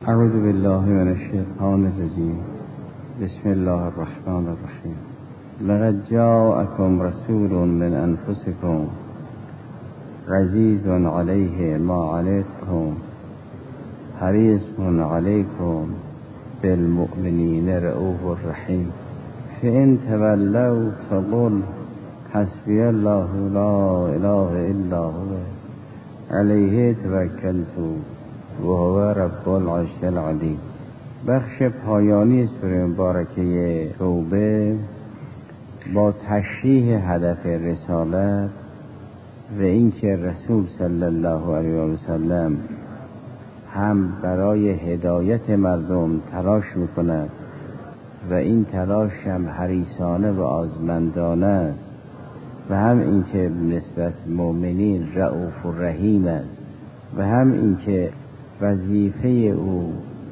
اعوذ بالله من الشیطان الرجیم. بسم الله الرحمن الرحیم. لقد جاءكم رسول من انفسكم عزیز علیه ما عنتم حریص علیکم بالمؤمنین رؤوف رحیم. فإن تولوا فقل حسبی الله لا اله الا هو علیه توکلت وهو رب العرش العظیم. بخش پایانی سوره مبارکه توبه با تشریح هدف رسالت و اینکه رسول صلی الله علیه و سلم هم برای هدایت مردم تلاش میکند و این تلاش هم حریصانه و آزمندانه است و هم اینکه نسبت مؤمنین رؤوف و رحیم است و هم اینکه وظیفه او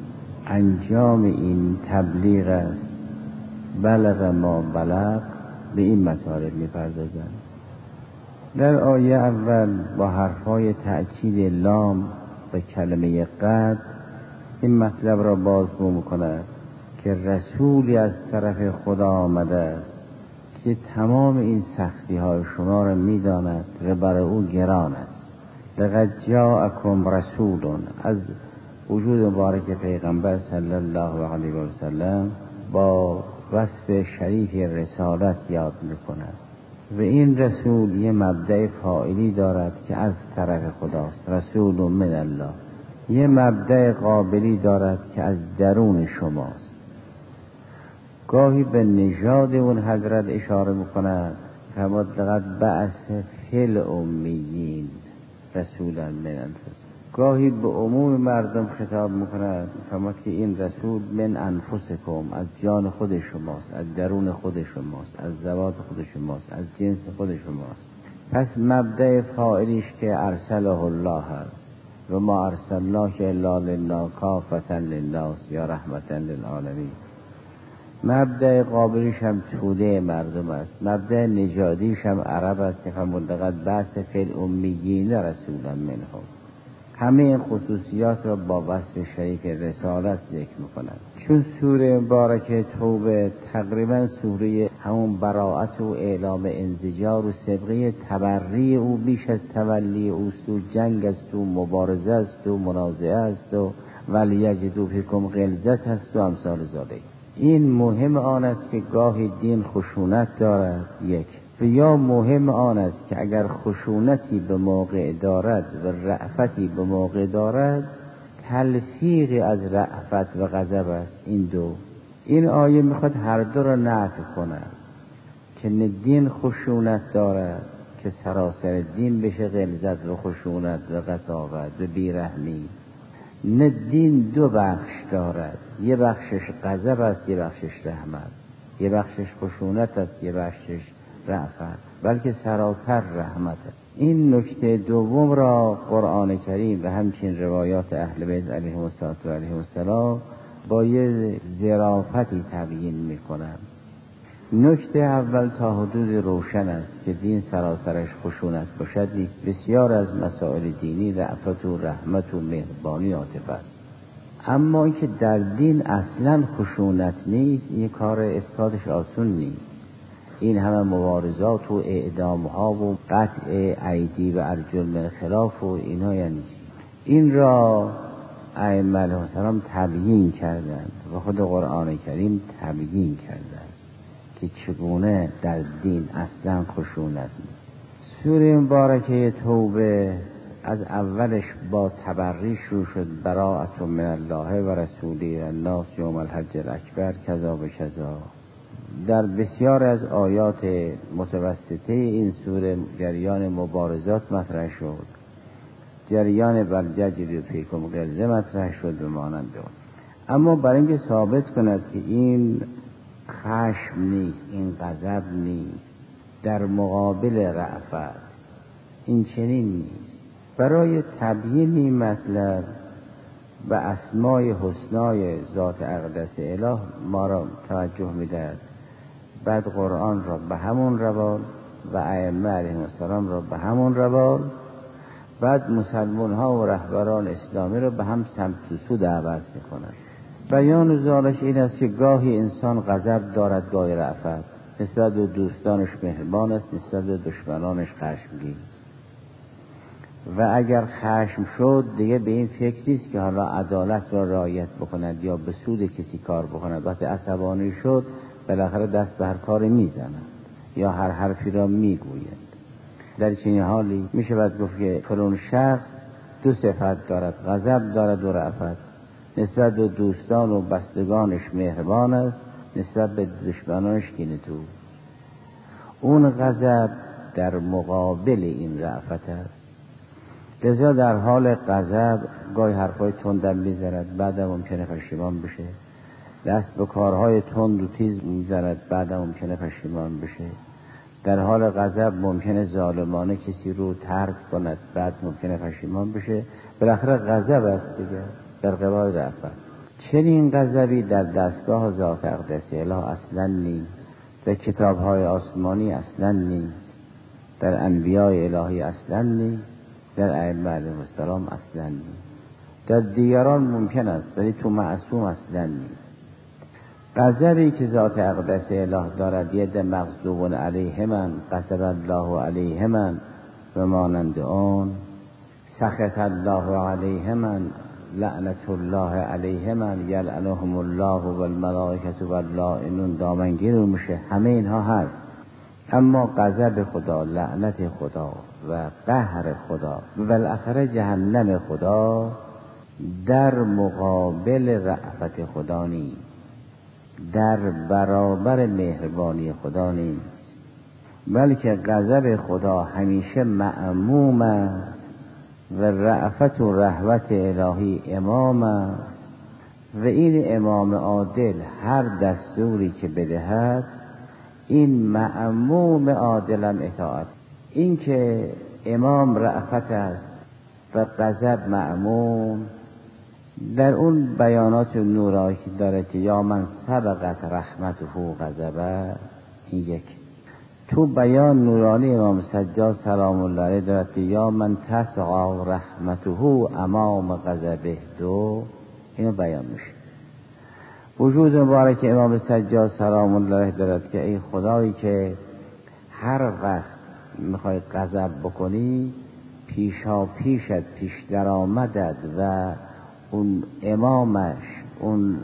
انجام این تبلیغ است. بلغ ما بلغ، به این مطالب می‌پردازند. در آیه اول با حرفهای تأکید لام و کلمه قد این مطلب را بازگو می‌کند که رسولی از طرف خدا آمده است که تمام این سختی‌های شما را می‌داند و برای او گران است. لقد جاءكم رسول، از وجود مبارک پیغمبر صلی الله علیه و سلم با وصف شریف رسالت یاد می‌کند و این رسول یه مبدأ فاعلی دارد که از طرف خداست، رسول من الله. یه مبدأ قابلی دارد که از درون شماست. گاهی به نژاد اون حضرت اشاره می‌کند فرمود لقد بعث فی الامیین رسولا من انفسکم. گاهی به عموم مردم خطاب میکند فرمود که این رسول من انفسکم، از جان خود شماست، از درون خود شماست، از ذوات خود شماست، از جنس خود شماست. پس مبدأ فاعلیش که ارسله الله است و ما ارسلناک الا لله کافة للناس یا رحمة للعالمین. مبدأ قابلیش هم توده مردم است. مبدأ نژادیش هم عرب است که فرمود لقد بعث فی الامیین رسولا منهم. همه این خصوصیات را با وصف شریف رسالت ذکر می‌کند. چون سوره مبارکه توبه تقریبا سوره همون براءت و اعلام انزجار و سبقه تبری او بیش از تولی اوست و جنگ است و مبارزه است و منازعه است و ولیجدوا فیکم غلظة است و امثال ذالک. این مهم آن است که گاهی دین خشونت دارد یک، و یا مهم آن است که اگر خشونتی به موقع دارد و رأفتی به موقع دارد تلفیقی از رأفت و غضب است. این دو، این آیه میخواد هر دو را نفی کند که نه دین خشونت دارد که سراسر دین بشه غلظت و خشونت و قساوت و بیرحمی، نه دین دو بخش دارد، یه بخشش غضب است، یه بخشش رحمت، یه بخشش خشونت است، یه بخشش رأفت، بلکه سراتر رحمت است. این نکته دوم را قرآن کریم و همچنین روایات اهل بیت علیهم السلام با یه ظرافتی تبیین میکنند. نکته اول تا حدود روشن است که دین سراسرش خشونت باشد نیست. بسیار از مسائل دینی رأفت و رحمت و مهربانی عاطفه است، اما اینکه در دین اصلا خشونت نیست این کار اثباتش آسون نیست. این همه مبارزات و اعدامها و قطع ایدی و ارجل من خلاف و اینا یعنی این را ائمه علیهم السلام تبیین کردند و خود قرآن کریم تبیین کرده که چگونه در دین اصلا خشونت نیست. سوره مبارکه توبه از اولش با تبری شروع شد، براءت من الله و رسوله الناس یوم الحج الاکبر کذا و کذا. در بسیار از آیات متوسطه این سوره جریان مبارزات مطرح شد، جریان بلججلوا فیکم غلظة مطرح شد و مانند اون. اما برای اینکه ثابت کند که این خشم نیست، این غضب نیست، در مقابل رأفت، این چنین نیست، برای تبیین این مطلب به اسمای حسنای ذات اقدس اله ما را توجه می‌دهد. بعد قرآن را به همون روال و ائمه علیهم السلام را به همون روال بعد مسلمان ها و رهبران اسلامی رو به هم سمت و سو دعوت میکنند. بیان ذالک این است که گاهی انسان غضب دارد، گاهی رأفت. نسبت به دوستانش مهربان است، نسبت به دشمنانش خشمگین. و اگر خشم شد دیگه به این فکر نیست که حالا عدالت را رعایت بکند یا به سود کسی کار بکند. وقتی عصبانی شد بالاخره دست به هر کاری میزند یا هر حرفی را میگوید. در چنین حالی میشه باید گفت که فلان شخص دو صفت دارد، غضب دارد و رأفت. نسبت به دوستان و بستگانش مهربان است، نسبت به دشمنانش کینه‌تو. اون غضب در مقابل این رأفت است. لذا در حال غضب گاهی حرفای تندم میزند، بعدم ممکنه پشیمان بشه. دست به کارهای تند و تیز میزند، بعدم ممکنه پشیمان بشه. در حال غضب ممکنه ظالمانه کسی رو ترک کند، بعد ممکنه پشیمان بشه. بالاخره غضب است دیگه، در قبال رأفت. چنین غضبی در دستگاه ذات اقدس اله اصلا نیست، در کتاب‌های آسمانی اصلا نیست، در انبیاء الهی اصلا نیست، در ائمه علیهم السلام اصلا نیست. در دیگران ممکن است ولی تو معصوم اصلا نیست. غضبی که ذات اقدس اله دارد، ید مغضوب علیهم غضب الله علیهم و مانند آن، سخط الله علیهم لعنت الله علیهم یلعنهم الله و الملائکه و اللائنون دامنگیر میشه. همه اینها هست. اما غضب خدا، لعنت خدا و قهر خدا و بالاخره جهنم خدا در مقابل رأفت خدا نیست، در برابر مهربانی خدا نیست، بلکه غضب خدا همیشه مأموم است و رأفت و رحمت الهی امام است. و این امام عادل هر دستوری که بدهد این مأموم عادلم اطاعت. این که امام رأفت است و غضب مأموم، در اون بیانات نورانی که داره که یا من سبقت رحمته غضبه، این یک. تو بیان نورانی امام سجاد سلام الله علیه داره که یا من تسعى رحمته امام غضبه، دو. اینو بیان میشه. وجود مبارک امام سجاد سلام الله علیه داره که ای خدایی که هر وقت میخوای غضب بکنی پیشا پیشت پیش در آمدد و اون امامش، اون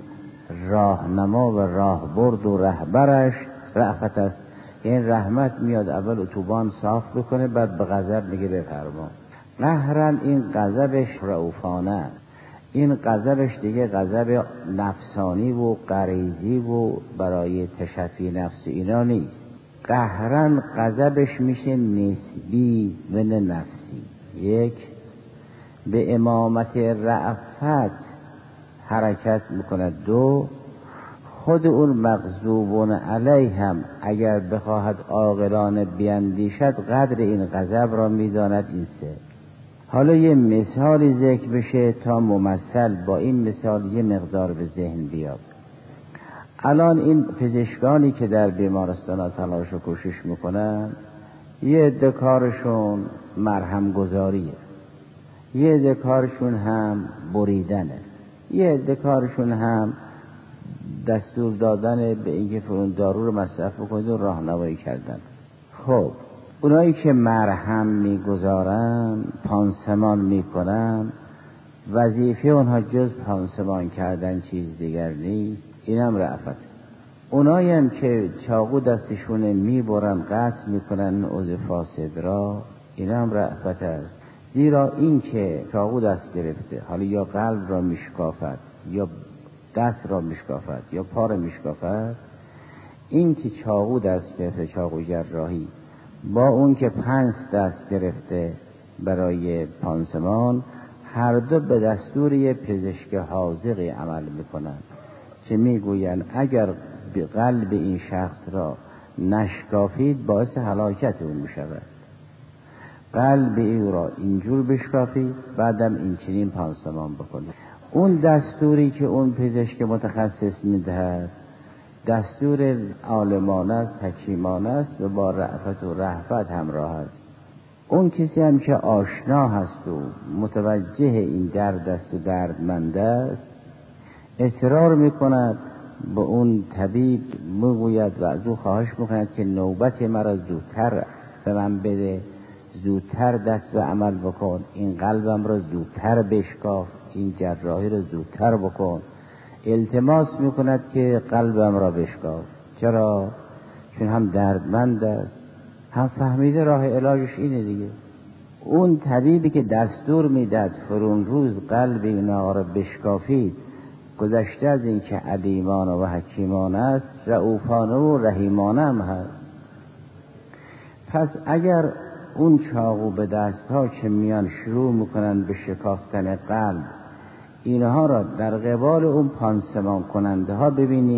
راهنما و راهبرد و رهبرش رأفت است. این رحمت میاد اول اتوبان صاف بکنه، بعد به غضب میگه بفرما. قهرن این غضبش رؤوفانه، این غضبش دیگه غضب نفسانی و غریزی و برای تشفی نفس اینا نیست. قهرن غضبش میشه نسبی و نه نفسی. یک، به امامت رأفت حرکت میکنه. دو، خود اون مغضوبون علیه هم اگر بخواهد عاقلانه بیندیشد قدر این غضب را میداند. این سه. حالا یه مثالی ذکر بشه تا ممثل با این مثال یه مقدار به ذهن بیاد. الان این پزشکانی که در بیمارستان ها تلاش و کوشش میکنن، یه عده کارشون مرهم گذاریه، یه عده کارشون هم بریدنه، یه عده کارشون هم دستور دادن به اینکه فلان دارو رو مصرف بکنید و راهنمایی کردن. خب اونایی که مرهم میگذارن، پانسمان میکنن، وظیفه اونها جز پانسمان کردن چیز دیگر نیست. اینم رأفت. اونایی هم که چاقو دستشونه میبرن، قطع میکنن عضو فاسد را، اینم رأفت است. زیرا این که چاقو دست گرفته، حالا یا قلب را میشکافد یا دست را میشکافد یا پا را میشکافد، این که چاقو دست گرفته، چاقو جراحی، با اون که 5 دست گرفته برای پانسمان، هر دو به دستور یه پزشک حاذقی عمل میکنن که میگوین اگر قلب این شخص را نشکافید باعث هلاکت اون میشود. قلب او را اینجور بشکافید، بعدم این چنین پانسمان بکنید. اون دستوری که اون پزشک متخصص میدهد دستور عالمانه است، حکیمانه است و با رأفت و رحمت همراه است. اون کسی هم که آشنا هست و متوجه این درد است و دردمند است، اصرار میکند به اون طبیب، میگوید و از او خواهش میکند که نوبت مرا زودتر به من بده، زودتر دست به عمل بکن، این قلبم را زودتر بشکاف، این جراحی را زودتر بکن. التماس میکند که قلبم را بشکاف. چرا؟ چون هم دردمند است، هم فهمیده راه علاجش اینه دیگه. اون طبیبی که دستور میداد فرون روز قلب اینا را بشکافید، گذشته از این که علیمانه و حکیمانه است، رؤوفانه و رحیمانه هم هست. پس اگر اون چاقو به دستها که میان شروع میکنن به شکافتن قلب، اینها را در قبال اون پانسمان کننده ها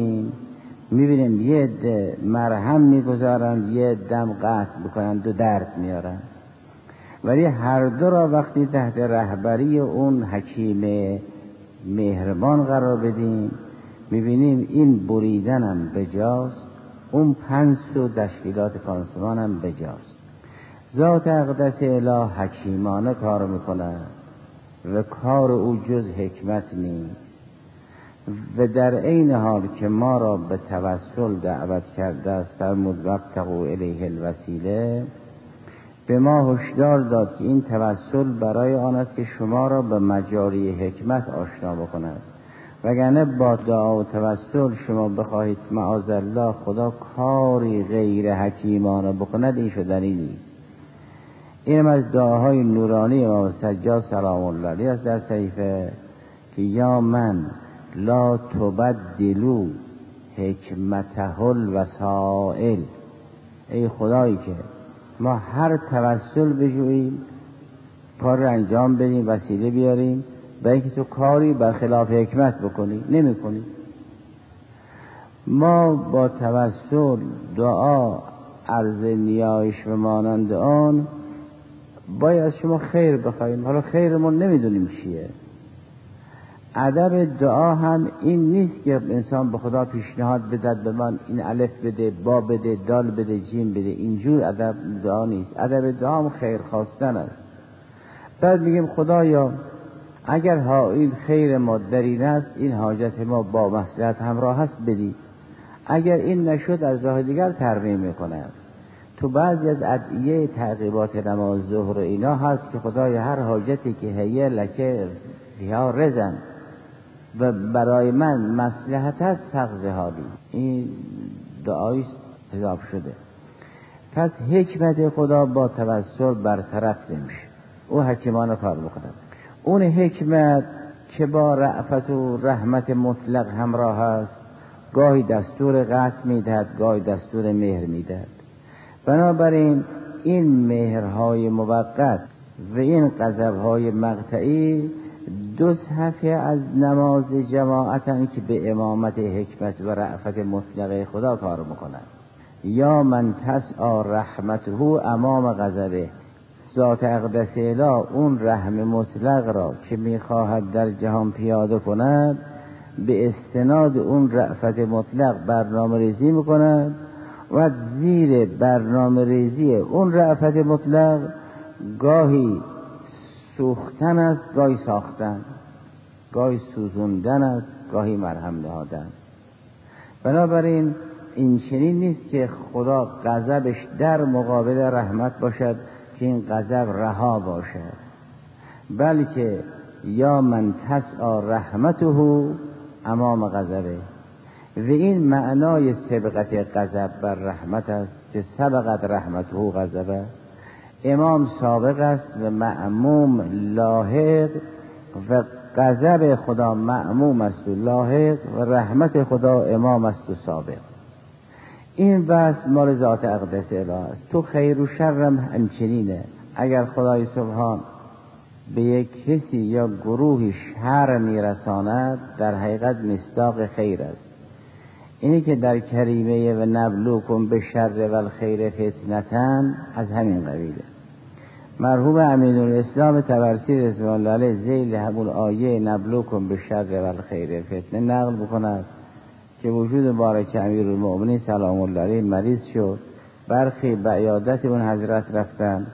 میبینیم یه عده مرهم میگذارن، یه دم قطع میکنن و درد میارن. ولی هر دو را وقتی تحت رهبری اون حکیم مهربان قرار بدیم، میبینیم این بریدن هم بجاست، اون پنس و تشکیلات پانسمان هم بجاست. ذات اقدس اله حکیمانه کار میکنه و کار او جز حکمت نیست. و در عین حال که ما را به توسل دعوت کرده است، فرمود وابتغوا الیه الوسیله، به ما هشدار داد که این توسل برای آن است که شما را به مجاری حکمت آشنا بکند. وگرنه با دعا و توسل شما بخواهید معاذالله خدا کاری غیر حکیمانه بکند، این شدنی نیست. اینم از دعاهای نورانی امام سجاد سلام الله علیه است در صحیفه که یا من لا تبدلو حکمته الوسائل، ای خدایی که ما هر توسل بجوییم، کار رو انجام بدیم، وسیله بیاریم برای اینکه تو کاری برخلاف حکمت بکنی، نمی کنی. ما با توسل دعا، عرض نیایش و مانند آن باید از شما خیر بخوایم. حالا خیرمون نمیدونیم چیه. ادب دعا هم این نیست که انسان به خدا پیشنهاد بدهد به من این الف بده، با بده، دال بده، جیم بده. اینجور ادب دعا نیست. ادب دعا هم خیر خواستن است. بعد میگیم خدایا اگر این خیر ما در این است، این حاجت ما با مصلحت همراه است بدی. اگر این نشد از راه دیگر ترمیم میکنه. تو بعضی از ادعیه تعقیبات نماز ظهر اینا هست که خدای هر حاجتی که هیه لکه فیها رزن و برای من مصلحت است فقض حالی، این دعایی حساب شده. پس حکمت خدا با توسل برطرف نمیشه، او حکیمانه کار میکند. اون حکمت که با رأفت و رحمت مطلق همراه است، گاهی دستور قطع میدهد، گاهی دستور مهر میدهد. بنابراین این مهرهای موقت و این غضبهای مقطعی دو صفحه از نماز جماعتن که به امامت حکمت و رأفت مطلقه خدا کار میکنن. یا من تسعی رحمته امام غضبه، ذات اقدس اله اون رحم مطلق را که میخواهد در جهان پیاده کند، به استناد اون رأفت مطلق برنامه ریزی میکند و زیر برنامه ریزی اون رأفت مطلق گاهی سوختن است، گاهی ساختن، گاهی سوزوندن است، گاهی مرهم نهادن. بنابراین این چنین نیست که خدا غضبش در مقابل رحمت باشد که این غضب رها باشد، بلکه یا من تسعی رحمته امام غضبه. و این معنای سبقت غضب بر رحمت است که سبقت رحمته غضبه. امام سابق است و معموم لاحق، و غضب خدا معموم است و لاحق، و رحمت خدا امام است و سابق. این وصف مال ذات اقدس اله است. تو خیر و شرم همچنینه. اگر خدای سبحان به یک کسی یا گروهی شر میرساند، در حقیقت مصداق خیر است. اینی که در کریمه و نبلوکم به شر و الخیر فتنتن از همین قبیله. مرحوم امینالاسلام طبرسی رضوان الله علیه ذیل همون آیه نبلوکم به شر و الخیر فتنه نقل بکند که وجود مبارک امیرالمؤمنین سلام الله علیه مریض شد. برخی به عیادت اون حضرت رفتن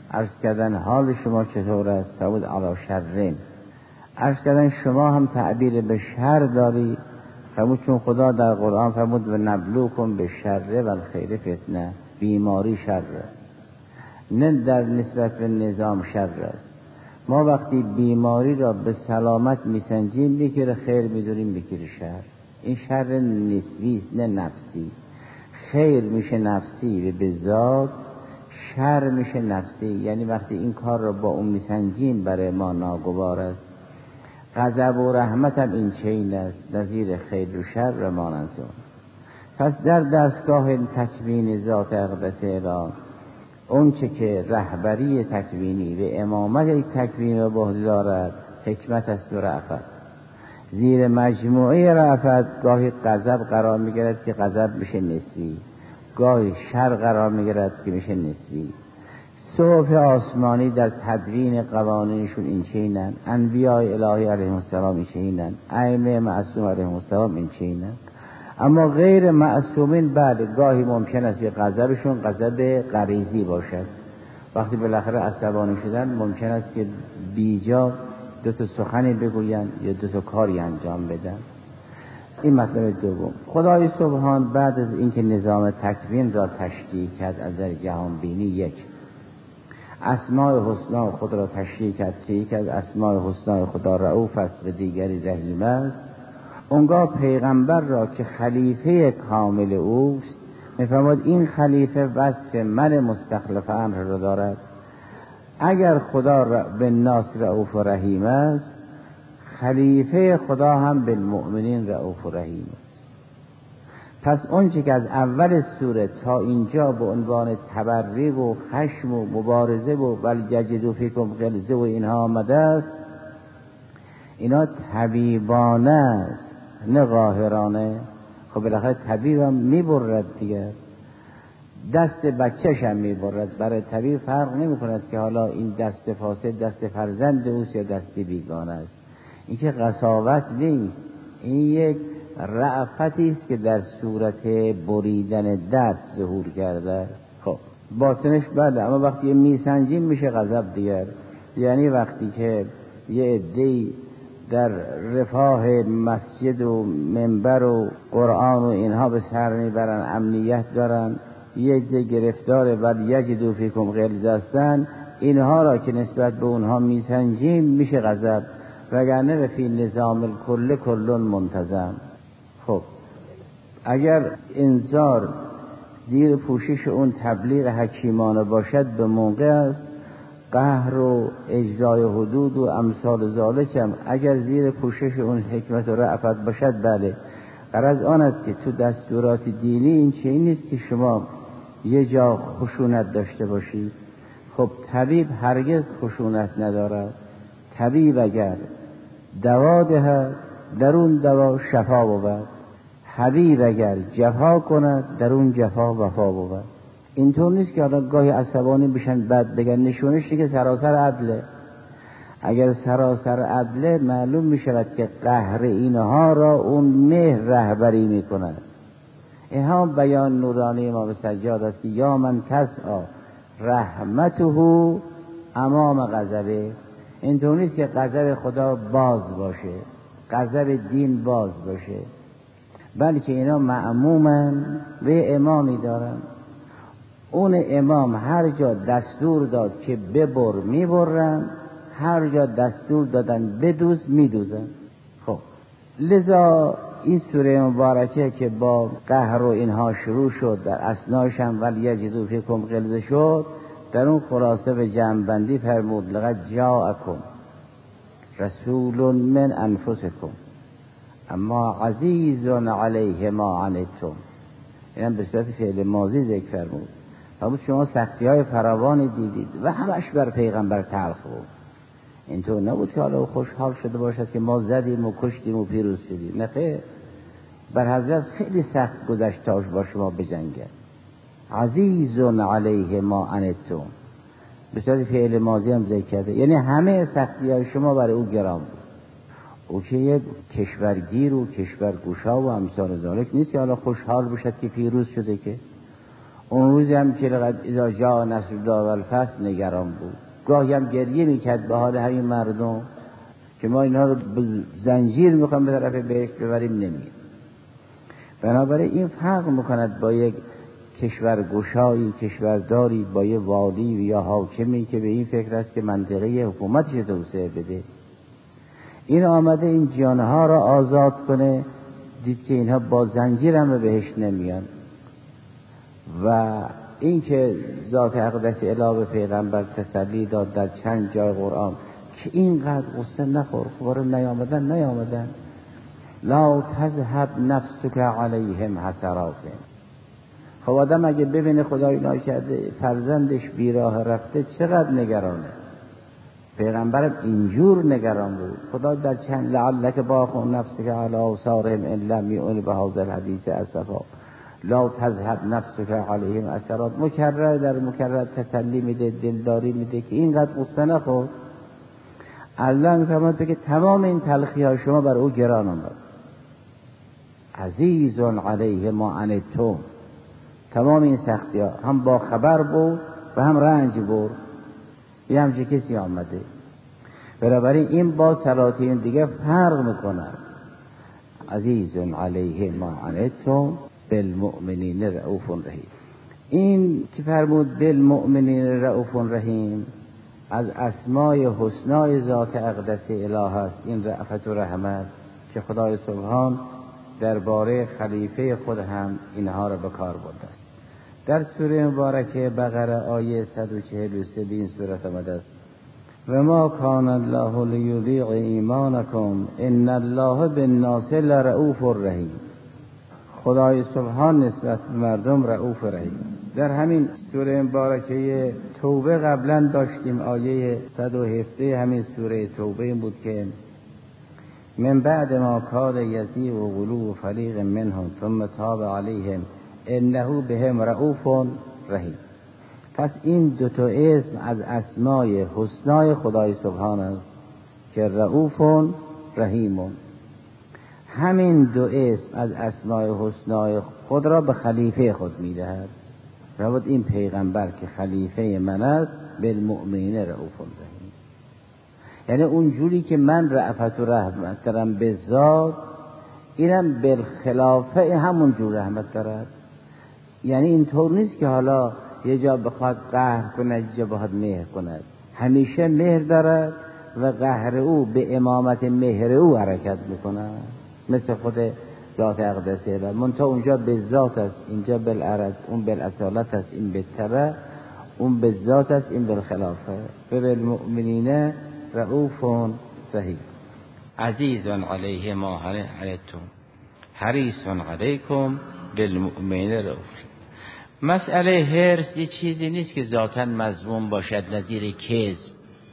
عرض کردن حال شما چطور است؟ فرمود علی شرین. عرض کردن شما هم تعبیر به شر داری؟ فرمود چون خدا در قرآن فرمود و نبلوکم به شر و الخیر فتنه، بیماری شر است، نه در نسبت به نظام شر است. ما وقتی بیماری را به سلامت میسنجیم بکیر خیر میدونیم بکیر شر. این شر نسبی است نه نفسی. خیر میشه نفسی و به ذات، شر میشه نفسی. یعنی وقتی این کار را با اون میسنجیم برای ما ناگوار است. غضب و رحمت هم این چین است، نظیر خیر و شر مانند آن. پس در دستگاه تکوین ذات اقدس الهی اون چه که رهبری تکوینی و امامت تکوین را به عهده دارد حکمت است و رأفت. زیر مجموعه رأفت گاهی غضب قرار میگیرد که غضب میشه نسبی، گاهی شر قرار میگیرد که میشه نسبی. صحف آسمانی در تدوین قوانینشون این چینن، انبیاء الهی علیهم السلام این چینن، ائمه معصوم علیهم السلام این چینن. اما غیر معصومین بله گاهی ممکن است که غضبشون غضب غریزی باشد. وقتی بالاخره عصبانی شدن ممکن است که بیجا دو تا سخنی بگویند یا دو تا کاری انجام بدن. این مطلب دوم. خدای سبحان بعد از اینکه نظام تکوین را تشریح کرد از در جهان بینی، یک اسماء حسنا خود را تشریح کرد که یکی از اسماء حسنا خدا رؤوف است و دیگری رحیم است. اونگاه پیغمبر را که خلیفه کامل اوست میفرماد این خلیفه وصف من مستخلف امر را دارد. اگر خدا به ناس رؤوف و رحیم است، خلیفه خدا هم بالمؤمنین رؤوف و رحیم است. پس اون چه که از اول سوره تا اینجا به عنوان تبری و خشم و مبارزه و بل یجدوا فیکم غلظه و اینها آمده است، اینا طبیبانه است نه قاهرانه. خب بالاخره طبیب هم میبرد دیگه، دست بچه‌ش هم میبرد. برای طبیب فرق نمی کند که حالا این دست فاسد دست فرزند اوست یا دست بیگانه است. این که قساوت نیست، این یک رأفتی است که در صورت بریدن دست ظهور کرده. خب باطنش بله، اما وقتی میسنجیم میشه غضب دیگر. یعنی وقتی که یه عده‌ای در رفاه مسجد و منبر و قرآن و اینها به سر میبرن، امنیت دارن، یه جه گرفتار بل یجدوا فیکم غلظه هستن، اینها را که نسبت به اونها میسنجیم میشه غضب، وگرنه فی نظام الکل کلون منتظم. خب اگر انذار زیر پوشش اون تبلیغ حکیمانه باشد به موقع است، قهر و اجرای حدود و امثال ذالک هم اگر زیر پوشش اون حکمت و رأفت باشد بله. غرض آن است که تو دستورات دینی این چیزی نیست که شما یه جا خشونت داشته باشید. خب طبیب هرگز خشونت ندارد. طبیب اگر دوا دهد در اون دوا شفا بود، حبیب اگر جفا کند در اون جفا وفا بود. اینطور نیست که حالا گاهی عصبانی بشن بعد بگن نشونش که سراسر عدله. اگر سراسر عدله معلوم می شود که قهر اینها را اون مهر رهبری می کند. اینها بیان نورانی امام سجاد است که یا من تسعی رحمته امام غضبه. اینطور نیست که غضب خدا باز باشه، غضب دین باز باشه، بلکه اینا معمومن و امامی دارن. اون امام هر جا دستور داد که ببر میبرن، هر جا دستور دادن بدوز میدوزن. خب لذا این سوره مبارکه که با قهر و اینها شروع شد، در اسناش هم ولی یجدوا فیکم غلظه شد، در اون خلاصه به جمع بندی فرمود لقد جاءکم رسول من انفسکم اما عزیز علیه ما عنتم. اینم به صورت فعل ماضی ذکر فرمود. فرمود شما سختی های فراوانی دیدید و همش بر پیغمبر تلخ بود. اینطور نبود که حالا خوشحال شده باشد که ما زدیم و کشتیم و پیروز شدیم. نه خیر، بر حضرت خیلی سخت گذشتاش با شما بجنگه. عزیز علیه ما عنتم به صورت فعل ماضی هم ذکر کرده، یعنی همه سختی های شما برای او گران بود. او که یک کشورگیر و کشورگوشا و امثال ذالک نیست که حالا خوشحال باشد که پیروز شده، که اون روز هم که لقد اذا جاء نصر الله والفتح نگران بود، گاهی هم گریه میکرد به حال همین مردم که ما اینا رو به زنجیر میخوام به طرف بهشت ببریم نمیگه. بنابراین این فرق میکند با یک کشورگشایی، کشورداری، با یه والی یا حاکمی که به این فکر است که منطقه حکومتش توسعه بده. این آمده این جانها را آزاد کنه، دید که اینها با زنجیر هم به بهشت نمیان. و این که ذات اقدس الهی به پیغمبر تسلی داد در چند جای قرآن که اینقدر غصه نخور، خبر نیامدن لا تذهب نفسك علیهم حسرات. خب آدم اگه ببینه خدای ناکرده فرزندش بیراه رفته چقدر نگرانه. پیغمبرم اینجور نگران بود. خدا در چند لعلک باخع نفسک علی آثارهم ان لم یؤمنوا بهذا الحدیث اسفا لا تذهب نفسک علیهم حسرات. مکرر در مکرر تسلی میده، دلداری میده که اینقدر غصه نخور. الله میفرماید که تمام این تلخی ها شما بر او گران آمد. عزیز علیه ما عنتم. تمام این سختی ها هم با خبر بود و هم رنج بود. یه همچه کسی آمده. بنابراین این با سلاطین دیگه فرق میکنه. عزیز علیه ما عنتم بالمؤمنین رؤوف رحیم. این که فرمود بالمؤمنین رؤوف رحیم از اسمای حسنای ذات اقدس اله است. این رأفت و رحمت که خدای سبحان درباره خلیفه خود هم اینها را به کار برده است. در سوره مبارکه بقره آیه 143 به این صورت آمده است: و ما کان الله لیضیع ایمانکم ان الله بالناس لرؤوف رحیم. خدای سبحان نسبت به مردم رؤوف رحیم. در همین سوره مبارکه توبه قبلا داشتیم، آیه 117 همین سوره توبه این بود که من بعد ما کاد یزیغ و قلوب فریق منهم ثم تاب علیهم انه بهم رؤوف رحیم. پس این دو تا اسم از اسمای حسنای خدای سبحان است که رؤوف رحیم. همین دو اسم از اسمای حسنای خود را به خلیفه خود میدهد. رود این پیغمبر که خلیفه من است بالمؤمنین رؤوف رحیم. یعنی اون جوری که من رأفت و رحمت دارم به ذات، اینم بالخلافه همون جور رحمت دارد. یعنی اینطور نیست که حالا یه جا بخواد قهر کند، یه جا بخواد مهر کند. همیشه مهر دارد و قهر او به امامت مهر او حرکت میکند، مثل خود ذات اقدسه. و منتها اونجا به ذات است، اینجا بالعرض، اون بالاصالت است، این بالتبع، اون به ذات است، این بالخلافه. بالمؤمنین رؤوف رحیم. عزیز علیه ما عنتم حریص علیکم بالمؤمنین رؤوف. مسئله حرص یه چیزی نیست که ذاتاً مذموم باشد، نظیر کذب.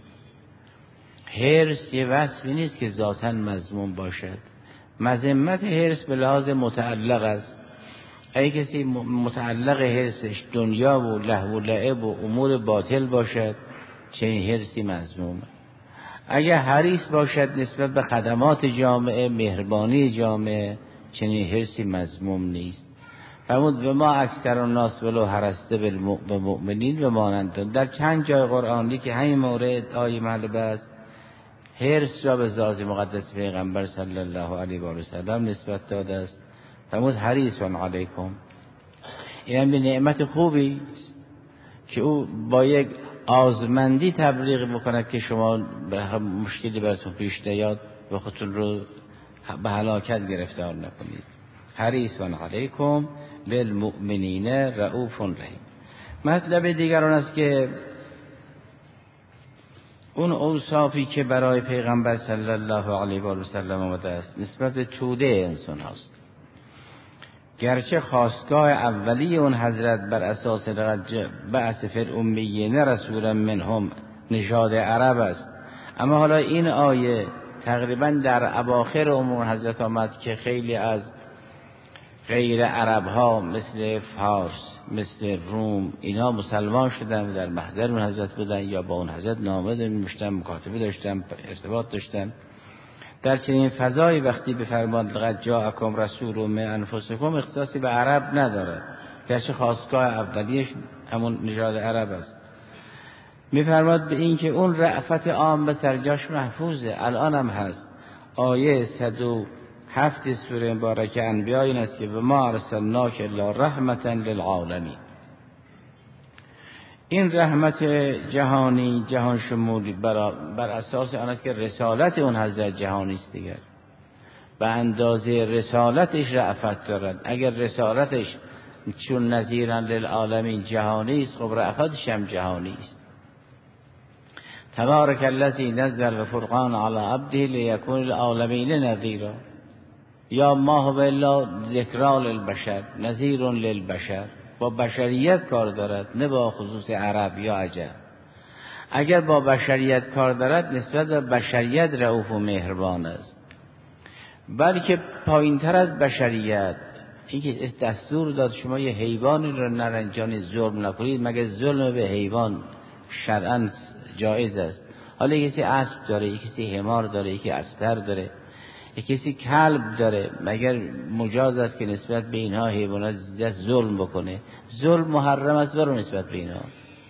حرص یه وصفی نیست که ذاتاً مذموم باشد. مذمت حرص به لحاظ متعلق است. اگه کسی متعلق حرصش دنیا و لهو و لعب و امور باطل باشد، چنین حرصی مذمومه. اگه حریص باشد نسبت به خدمات جامعه، مهربانی جامعه، چنین حرصی مذموم نیست. فرمود و ما اکثر الناس ولو حرسته بالمؤمنین و مانند. در چند جای قرآنی که همین مورد آیه مطلب است، حرص را به ذات مقدس پیغمبر صلی الله علیه و سلم نسبت داده است. فرمود حریص علیکم. این هم به نعمت خوبی که او با یک آزمندی تبلیغ میکند که شما مشکلی براتون پیش نیاد و خودتون رو به هلاکت گرفتار نکنید. حریص علیکم بالمؤمنین رؤوف رحیم. مطلب دیگر آن است که اون اوصافی که برای پیغمبر صلی الله علیه و سلم آمده است نسبت به توده انسان هست. گرچه خواستگاه اولی اون حضرت بر اساس بعث فی الامیین رسولا منهم نژاد عرب است، اما حالا این آیه تقریبا در اواخر عمر حضرت آمد که خیلی از غیر عرب ها مثل فارس، مثل روم، اینا مسلمان شدن و در محضر اون حضرت بودن یا با اون حضرت نامه نوشتن، مکاتبه داشتن، ارتباط داشتن. در چنین فضایی وقتی بفرماد لقد جاءکم رسول من انفسکم، اختصاصی به عرب نداره. گرچه خاستگاه اولیش همون نژاد عرب است. میفرماد به این که اون رأفت عام به سرجاش محفوظه، الان هم هست. آیه 107 سوره مبارکه انبیاء این است که و ما ارسلناک الا رحمتا للعالمین. این رحمت جهانی، جهان شمولی بر اساس آن است که رسالت اون حضرت جهانی است دیگر، به اندازه رسالتش رأفت دارد. اگر رسالتش چون نذیرا للعالمین جهانی است، خب رأفتش هم جهانی است. تبارک الذی نزل الفرقان علی عبده لیکون للعالمین نذیرا. یا ما هو الا ذکری للبشر نذیر للبشر. با بشریت کار دارد، نه با خصوص عرب یا عجم. اگر با بشریت کار دارد نسبت به بشریت رؤوف و مهربان است، بلکه پایین تر از بشریت اینکه دستور داد شما یه حیوانی رو نرنجانی، ظلم نکنید، مگر ظلم به حیوان شرعاً جایز است. حالا کسی اسب داره، کسی حمار داره، کسی استر داره، کسی کلب داره، مگر مجاز است که نسبت به اینها حیوانات ظلم بکنه؟ ظلم محرم است برای نسبت به اینها.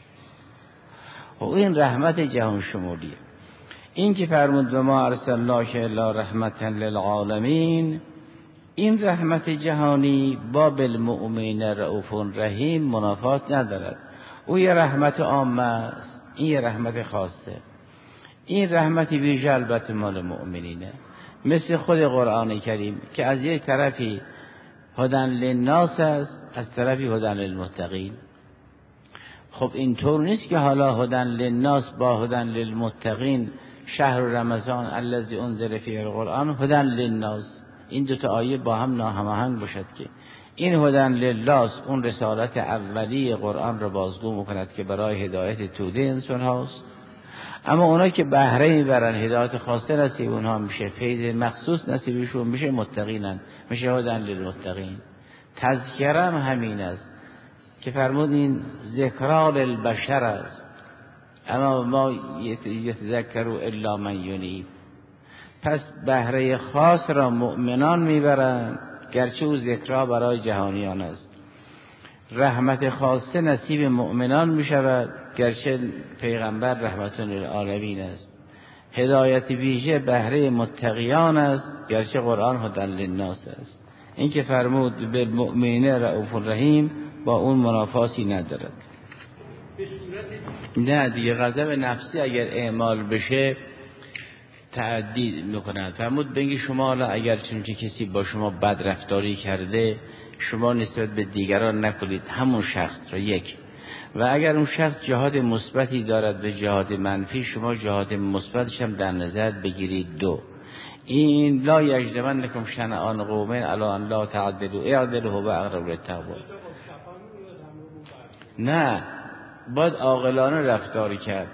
و این رحمت جهان شمولیه. این که فرمود و ما ارسلناک الا رحمتا للعالمین، این رحمت جهانی با بالمؤمنین رؤوف رحیم منافات ندارد. او یه رحمت عامه است، این یه رحمت خاصه. این رحمت ویژه البته مال مؤمنینه، مثل خود قرآن کریم که از یک طرفی هدن للناس است، از طرفی هدن للمتقین. خب اینطور نیست که حالا هدن للناس با هدن للمتقین، شهر رمضان الذی انزل فیه القرآن هدن للناس، این دوتا آیه با هم ناهماهنگ باشد که این هدن للناس اون رسالت اولی قرآن را بازگو میکند که برای هدایت توده انسان هاست، اما اونا که بهره میبرن هدایت خاصه نصیب اونها میشه، فیض مخصوص نصیبشون میشه، متقینن، میشه هدن للمتقین. تذکره همین است که فرمود این ذکرا للبشر است، اما ما یتذکروا الا من ینیب. پس بهره خاص را مؤمنان میبرند، گرچه او ذکرا برای جهانیان است. رحمت خاصه نصیب مؤمنان میشود، گرچه پیغمبر رحمت للعالمین است. هدایت ویژه بهره متقیان است، گرچه قرآن هدن للناس است. این که فرمود بالمؤمنین رؤوف رحیم با اون منافاتی ندارد. نه دیگه غضب نفسی اگر اعمال بشه تعدی میکند. فرمود بگی شما اگر چنانچه کسی با شما بد رفتاری کرده، شما نسبت به دیگران نکنید همون شخص را یک، و اگر اون شخص جهاد مثبتی دارد به جهاد منفی، شما جهاد مثبتش هم در نظر بگیرید. دو، این لا یجرمنکم شنآن قوم علی ان لا تعدلوا اعدلوا هو اقرب للتقوی. نه، باید عاقلانه رفتار کرد.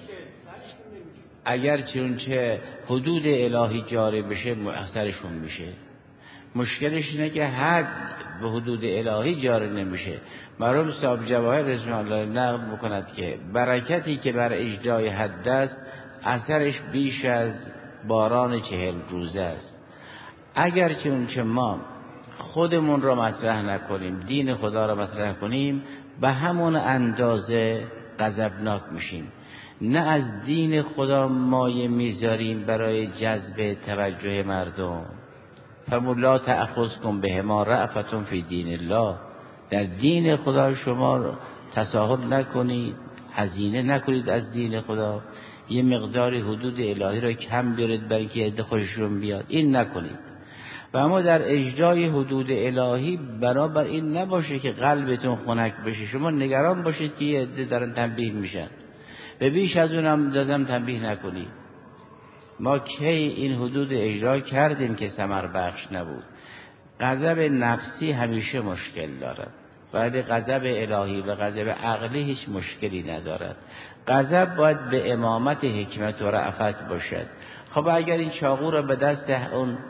اگر چنانچه حدود الهی جاری بشه اثرشون میشه. مشکلش اینه که حد به حدود الهی جاری نمیشه. مرحوم صاحب جواهر رضوان الله نقل میکند که برکتی که بر اجرای حد است اثرش بیش از باران 40 روزه است. اگر چنانچه ما خودمون را مطرح نکنیم، دین خدا را مطرح کنیم، به همون اندازه غضبناک میشیم. نه از دین خدا مایه میذاریم برای جذب توجه مردم. فرمود لا تأخذکم بهما رأفة فی دین الله، در دین خدا شما تساهل نکنید، هزینه نکنید از دین خدا، یه مقداری حدود الهی را کم بیارید برای که عده خوششون بیاد، این نکنید. و اما در اجرای حدود الهی بنابر این نباشه که قلبتون خنک بشه، شما نگران باشید که یه عده دارن تنبیه میشن، به بیش از اونم دادم تنبیه نکنید. ما کی این حدود اجرا کردیم که ثمر بخش نبود؟ غضب نفسی همیشه مشکل دارد، ولی غضب الهی و غضب عقلی هیچ مشکلی ندارد. غضب باید به امامت حکمت و رأفت باشد. خب اگر این چاقو را به دست اون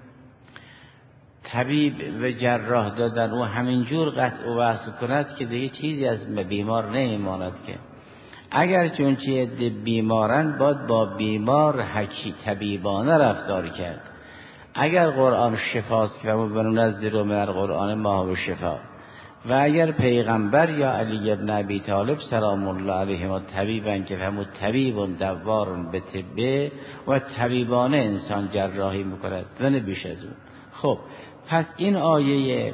طبیب و جراح دادن و همینجور قطع و وصل کند که دیگه چیزی از بیمار نمیماند که. اگر چونچه بیمارن باید با بیمار طبیبانه رفتار کرد. اگر قرآن شفاست که بننزل من القرآن ما هو شفا، و اگر پیغمبر یا علی ابن ابی طالب سلام الله علیهم طبیبن که همون طبیب دوار به طبه و طبیبانه انسان جراحی میکند و نه بیش از اون. خب پس این آیه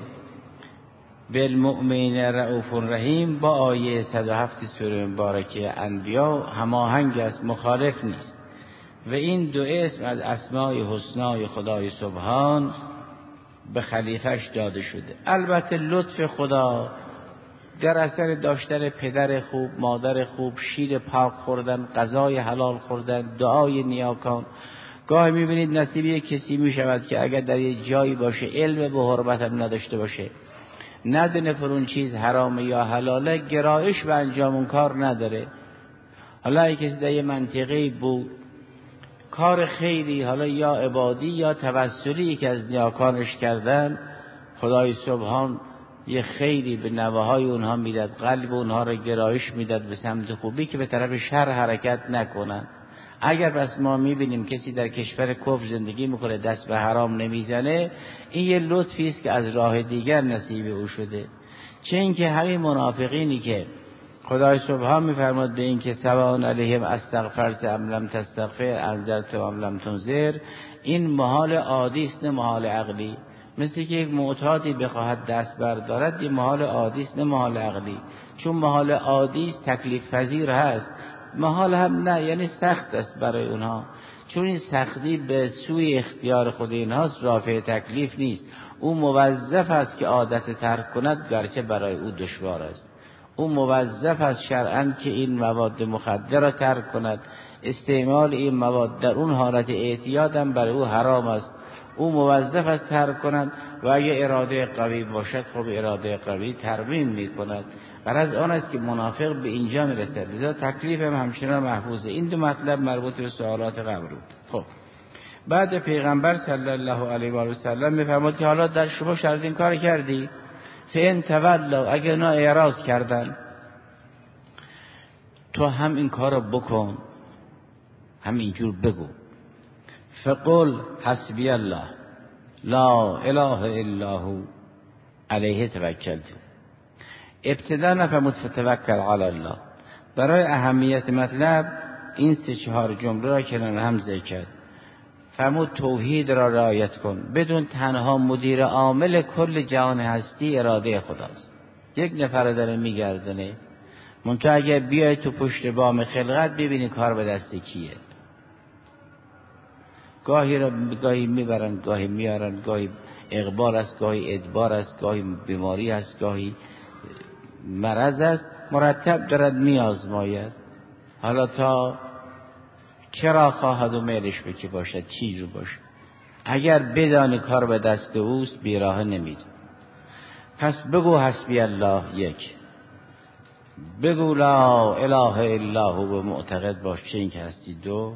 بالمؤمنین رؤوف رحیم با آیه 107 سوره مبارکه انبیا هماهنگ است، مخالف نیست و این دو اسم از اسماء حسنای خدای سبحان به خلیفهش داده شده. البته لطف خدا در اثر داشتن پدر خوب، مادر خوب، شیر پاک خوردن، غذای حلال خوردن، دعای نیاکان، گاهی میبینید نصیبی کسی میشود که اگر در یه جایی باشه علم به حرمت هم نداشته باشه، ندونه فرون چیز حرامه یا حلاله، گرایش به انجام اون کار نداره. حالا اگه کسی در یه منطقه بود کار خیری، حالا یا عبادی یا توسلی که از نیاکانش کردن، خدای سبحان یه خیری به نواهای اونها میداد، قلب اونها را گرایش میداد به سمت خوبی که به طرف شر حرکت نکنن. اگر پس ما میبینیم کسی در کشور کفر زندگی میکنه دست به حرام نمیزنه، این یه لطفی است که از راه دیگر نصیب او شده. چه اینکه همین منافقینی که خدای سبحان میفرماد به این که سواء علیهم استغفرت ام لم تستغفر انذرت ام لم تنذر، این محال عادی است نه محال عقلی. مثل که یک معتادی بخواهد دست بردارد، این محال عادی است نه محال عقلی. چون محال عادی است تکلیف پذیر هست، محال هم نه، یعنی سخت است برای اونها. چون این سختی به سوی اختیار خود اینهاست، رافع تکلیف نیست. او موظف است که عادت ترک کند گرچه برای او دشوار است. او موظف است شرعاً که این مواد مخدر را ترک کند. استعمال این مواد در اون حالت اعتیاد هم برای او حرام است. او موظف است ترک کند و اگه اراده قوی باشد خب اراده قوی ترمیم می کند. غرض آن است که منافق به اینجا می رسد، لذا تکلیف هم همچنان محفوظه. این دو مطلب مربوط به سوالات قبل بود. خب بعد پیغمبر صلی الله علیه و سلم می فرمود که حالا در شما شرط این کار کردی، فین تولوا، اگر اینا اعراض کردن تو هم این کار بکن، هم اینجور بگو، فقل حسبی الله لا اله الا هو علیه توکلت. ابتدا نفرمود فتوکل علی الله. برای اهمیت مطلب این 3-4 جمله را کنار هم ذکر کرد. فرمود توحید را رعایت کن، بدون تنها مدیر عامل کل جهان هستی اراده خداست. یک نفر داره میگردونه، منتها اگه بیای تو پشت بام خلقت ببینی کار به دست کیه. گاهی میبرن، گاهی میارن، گاهی اقبال است، گاهی ادبار است، گاهی بیماری است، گاهی مرض است، مرتب دارد میازماید. حالا تا چرا خواهد و میلش به که باشد، چی رو باشد. اگر بدانی کار به دست اوست بیراه نمید. پس بگو حسبی الله، یک، بگو لا اله الا هو معتقد باش چه این که هستی، 2،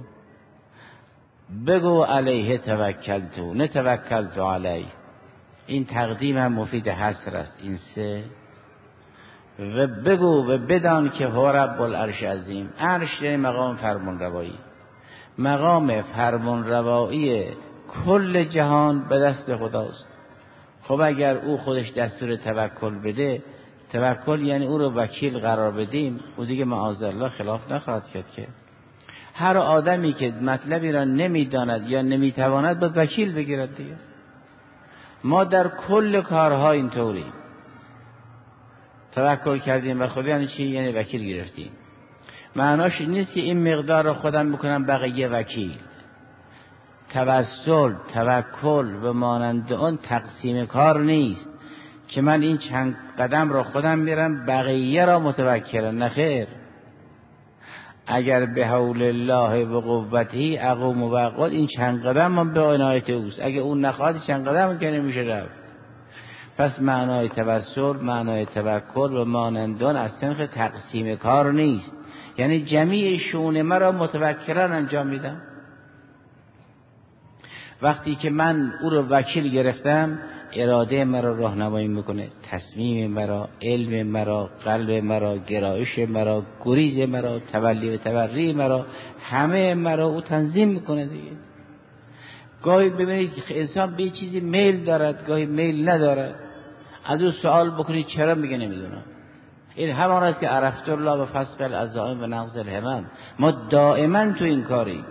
بگو علیه توکلتو نه توکلتو علیه، این تقدیم هم مفید حصر است، این 3، و بگو و بدان که هو رب العرش عظیم. عرش یعنی مقام فرمان روایی، مقام فرمان روایی کل جهان به دست خداست. خب اگر او خودش دستور توکل بده، توکل یعنی او رو وکیل قرار بدیم، او دیگه معاذالله خلاف نخواهد کرد. که هر آدمی که مطلبی را نمیداند یا نمیتواند باید وکیل بگیرد دیگه. ما در کل کارها اینطوریم. توکل کردیم بر خدا یعنی چی؟ یعنی وکیل گرفتیم. معناش این نیست که این مقدار رو خودم بکنم بقیه وکیل. توسل، توکل و مانند اون تقسیم کار نیست که من این چند قدم رو خودم میرم بقیه را متوکلم، نخیر. اگر به حول الله و قوته اقوم و اقعد، این چند قدم من به عنایت اوست، اگه اون نخواهد چند قدم که نمیشه رفت. پس معنای توسل، معنای توکل و مانند اون از طریق تقسیم کار نیست، یعنی جمیع شؤون مرا متوکلان انجام میدم. وقتی که من او رو وکیل گرفتم، اراده مرا راهنمایی میکنه، تصمیم مرا، علم مرا، قلب مرا، گرایش مرا، گریز مرا، تولی و تبری مرا، همه مرا او تنظیم میکنه دیگه. گاهی ببینید که انسان به چیزی میل دارد، گاهی میل ندارد، از او سوال بکنید چرا، میگه نمیدونم. این همان است که عرفت الله و فسق العزائم و نقض الهمم. ما دائما تو این کاریم.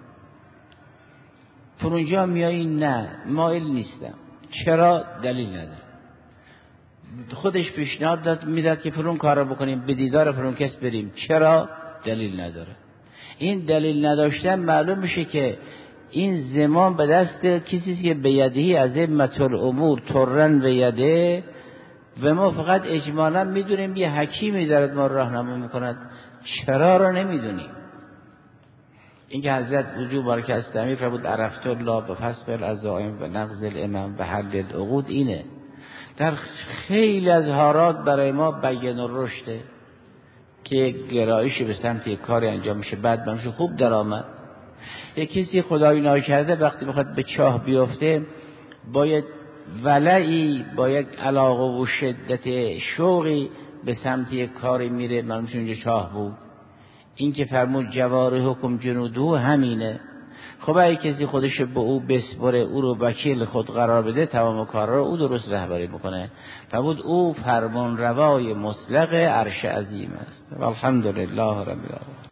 فرونجا میایی نه مایل نیستم. چرا؟ دلیل نداره. خودش پیشنهاد میداد که فرون کار رو بکنیم، به دیدار فرون کس بریم. چرا؟ دلیل نداره. این دلیل نداشتن معلوم میشه که این زمان به دست کسی که به یدهی از ائمة الامور ترن به یده و ما فقط اجمالا میدونیم یه حکیمی دارد ما راهنمایی میکند. چرا رو نمیدونیم. این که حضرت وجوب بارک است امیر فرمود عرفت الله و فسق العزائم و نقض الامم و حل العقود، اینه در خیلی از حالات برای ما بیان الرشده که گرایشی به سمت یک کاری انجام میشه، بعد بمشه خوب درآمد. یک کسی خدای ناکرده وقتی بخواد به چاه بیفته باید ولعی، باید علاقه و شدت شوقی به سمت یک کاری میره، معلوم میشه اونجا چاه بود. این که فرمود جوارحکم جنوده همینه. خب اگه کسی خودش به او بسپره، او رو وکیل خود قرار بده، تمام کارا رو او درست رهبری میکنه. فرمود او فرمان روای مطلق عرش عظیم است. والحمدلله رب العالمین.